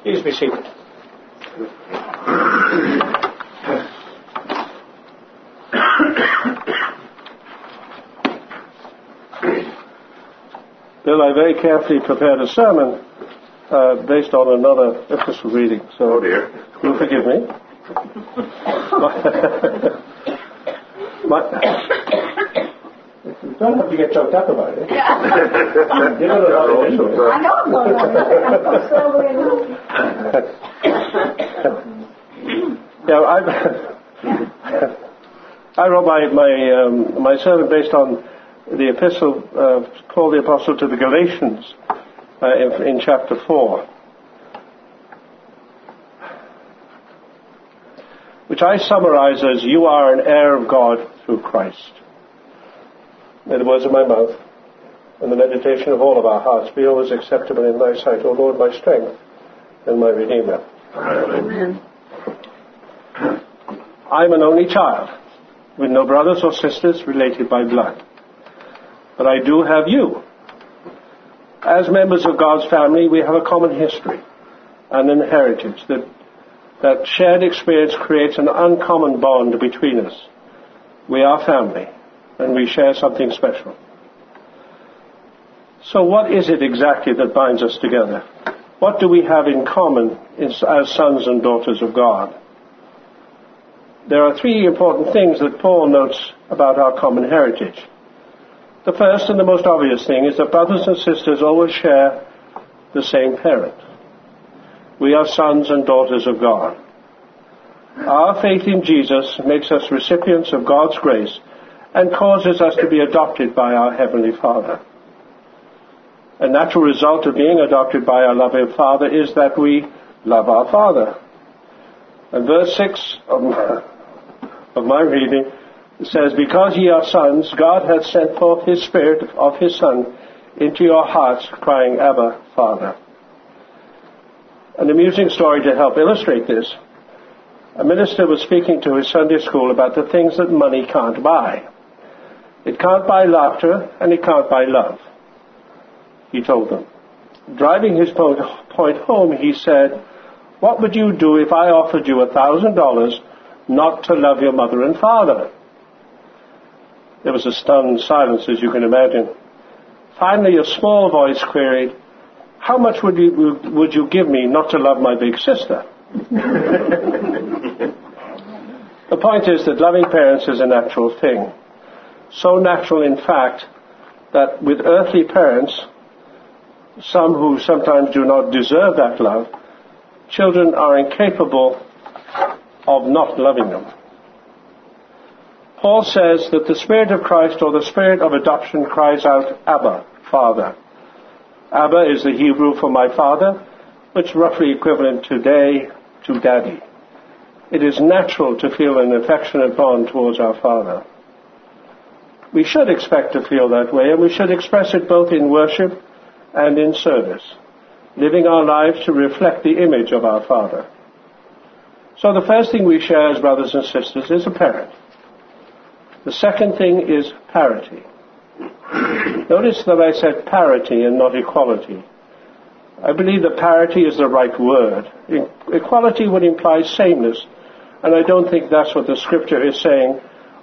Please be seated. Bill, I very carefully prepared a sermon based on another epistle reading. So, oh dear. You'll forgive me. You don't have to get choked up about it. Yeah. You know what it is. I know I'm I wrote my sermon based on the epistle Paul the Apostle to the Galatians in chapter 4, which I summarize as, "You are an heir of God through Christ." May the words of my mouth and the meditation of all of our hearts be always acceptable in thy sight, O Lord, my strength and my Redeemer. Amen. I am an only child, with no brothers or sisters related by blood. But I do have you. As members of God's family, we have a common history and an heritage. That shared experience creates an uncommon bond between us. We are family, and we share something special. So what is it exactly that binds us together? What do we have in common as sons and daughters of God? There are three important things that Paul notes about our common heritage. The first and the most obvious thing is that brothers and sisters always share the same parent. We are sons and daughters of God. Our faith in Jesus makes us recipients of God's grace and causes us to be adopted by our Heavenly Father. A natural result of being adopted by our loving Father is that we love our Father. And verse 6 of my reading says, "Because ye are sons, God hath sent forth his Spirit of his Son into your hearts, crying, Abba, Father." An amusing story to help illustrate this. A minister was speaking to his Sunday school about the things that money can't buy. It can't buy laughter, and it can't buy love, he told them. Driving his point home, he said, "What would you do if I offered you $1,000 not to love your mother and father?" There was a stunned silence, as you can imagine. Finally, a small voice queried, "How much would you give me not to love my big sister?" The point is that loving parents is a natural thing. So natural, in fact, that with earthly parents, some who sometimes do not deserve that love, children are incapable of not loving them. Paul says that the Spirit of Christ, or the Spirit of adoption, cries out, "Abba, Father." Abba is the Hebrew for my father, which is roughly equivalent today to daddy. It is natural to feel an affectionate bond towards our Father. We should expect to feel that way, and we should express it both in worship and in service, living our lives to reflect the image of our Father. So the first thing we share as brothers and sisters is a parent. The second thing is parity. Notice that I said parity and not equality. I believe that parity is the right word. Equality would imply sameness, and I don't think that's what the Scripture is saying.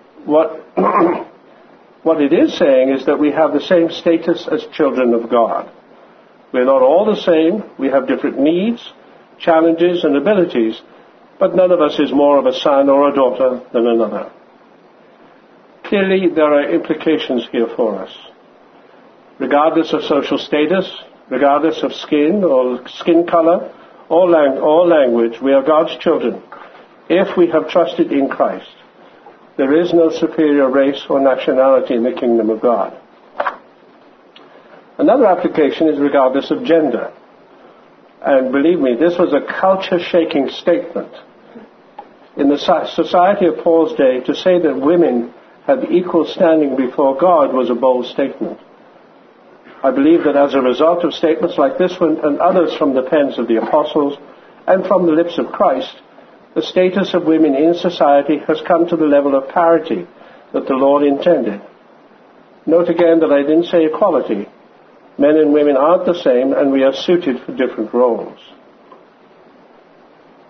What it is saying is that we have the same status as children of God. We're not all the same. We have different needs, challenges, and abilities, but none of us is more of a son or a daughter than another. Clearly, there are implications here for us. Regardless of social status, regardless of skin or skin color or language, we are God's children if we have trusted in Christ. There is no superior race or nationality in the kingdom of God. Another application is regardless of gender. And believe me, this was a culture-shaking statement. In the society of Paul's day, to say that women had equal standing before God was a bold statement. I believe that as a result of statements like this one and others from the pens of the apostles and from the lips of Christ, the status of women in society has come to the level of parity that the Lord intended. Note again that I didn't say equality. Men and women aren't the same, and we are suited for different roles.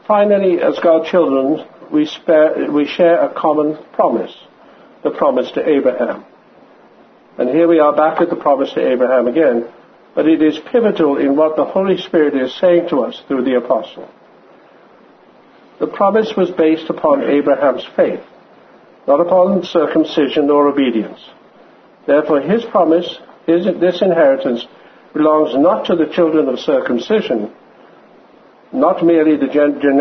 Finally, as God's children, we share a common promise, the promise to Abraham. And here we are back at the promise to Abraham again, but it is pivotal in what the Holy Spirit is saying to us through the apostle. The promise was based upon Abraham's faith, not upon circumcision or obedience. Therefore, his promise, this inheritance, belongs not to the children of circumcision, not merely the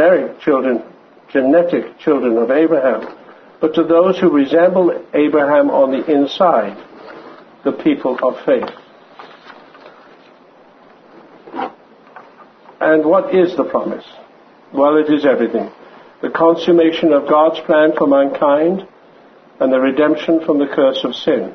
genetic children of Abraham, but to those who resemble Abraham on the inside, the people of faith. And what is the promise? Well, it is everything. The consummation of God's plan for mankind and the redemption from the curse of sin.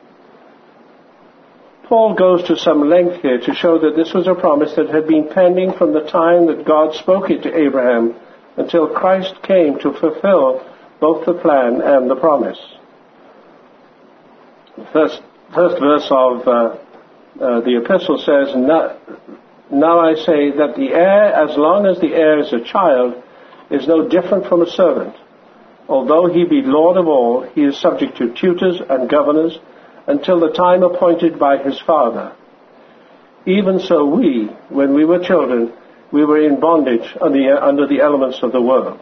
Paul goes to some length here to show that this was a promise that had been pending from the time that God spoke it to Abraham until Christ came to fulfill both the plan and the promise. First verse of the epistle says, Now I say that the heir, as long as the heir is a child, is no different from a servant. Although he be Lord of all, he is subject to tutors and governors until the time appointed by his father. Even so we, when we were children, we were in bondage under the elements of the world.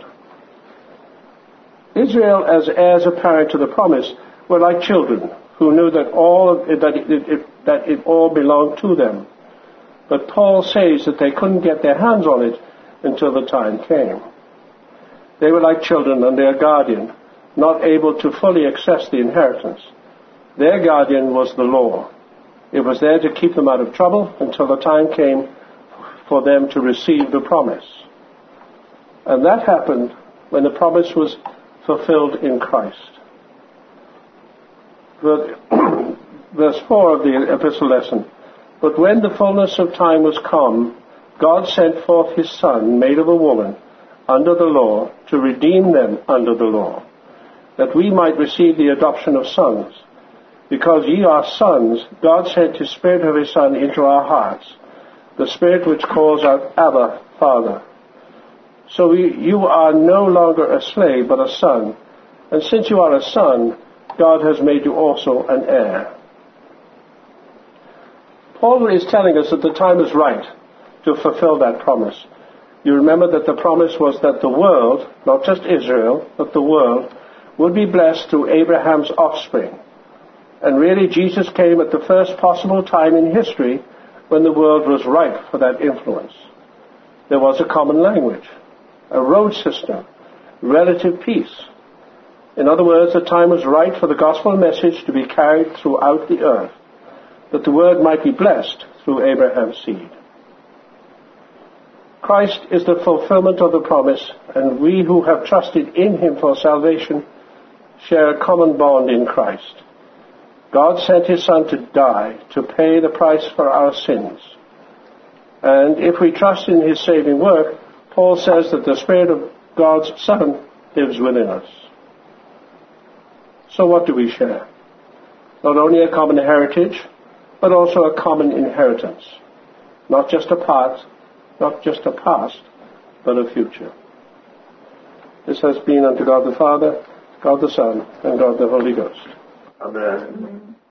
Israel, as heirs apparent to the promise, were like children who knew that it all belonged to them. But Paul says that they couldn't get their hands on it until the time came. They were like children and their guardian, not able to fully access the inheritance. Their guardian was the law. It was there to keep them out of trouble until the time came for them to receive the promise. And that happened when the promise was fulfilled in Christ. Verse 4 of the epistle lesson. But when the fullness of time was come, God sent forth his Son, made of a woman, under the law, to redeem them under the law, that we might receive the adoption of sons. Because ye are sons, God sent his Spirit of his Son into our hearts, the Spirit which calls out, Abba, Father. So you are no longer a slave, but a son. And since you are a son, God has made you also an heir. Paul is telling us that the time is right to fulfill that promise. You remember that the promise was that the world, not just Israel, but the world, would be blessed through Abraham's offspring. And really, Jesus came at the first possible time in history when the world was ripe for that influence. There was a common language, a road system, relative peace. In other words, the time was right for the gospel message to be carried throughout the earth, that the word might be blessed through Abraham's seed. Christ is the fulfillment of the promise, and we who have trusted in him for salvation share a common bond in Christ. God sent his Son to die, to pay the price for our sins. And if we trust in his saving work, Paul says that the Spirit of God's Son lives within us. So what do we share? Not only a common heritage, but also a common inheritance. Not just a past, but a future. This has been unto God the Father, God the Son, and God the Holy Ghost. Amen.